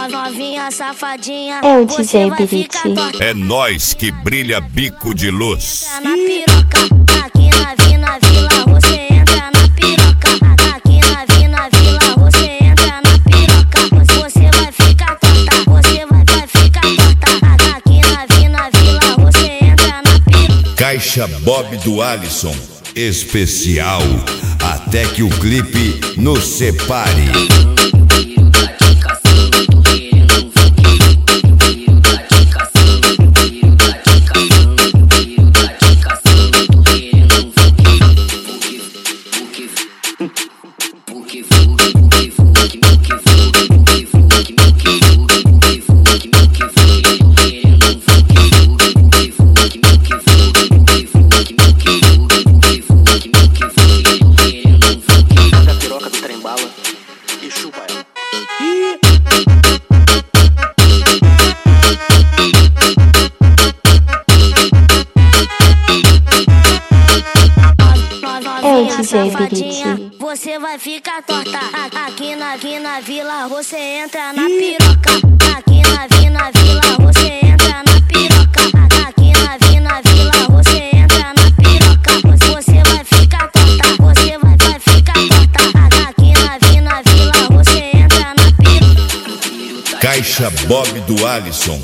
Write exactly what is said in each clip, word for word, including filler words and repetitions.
Novinha safadinha, É o D J Biriti. É nós que brilha bico de luz. na piroca, aqui na Vina Vila, você entra na piroca. Aqui na Vina Vila, você entra na piroca. Você vai ficar torta, você vai, vai ficar torta. Aqui na Vina Vila, você entra na piroca. Caixa Bob do Alisson, especial, até que o clipe nos separe. Pega a piroca do trem bala e chupa ela. É o D J Biriti. Você vai ficar torta. Aqui na Vina Vila, você entra na piroca. Aqui na Vina Vila, você entra na piroca. Aqui na Vina Vila, você entra na piroca. Você vai ficar torta, você vai, vai ficar torta. Aqui na Vina Vila, você entra na piroca. Caixa Bob do Alisson.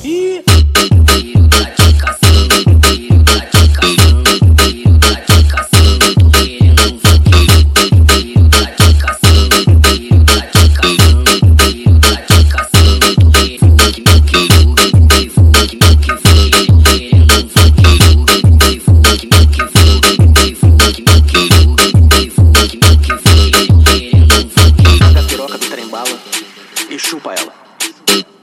Pega a piroca do trem bala e chupa ela.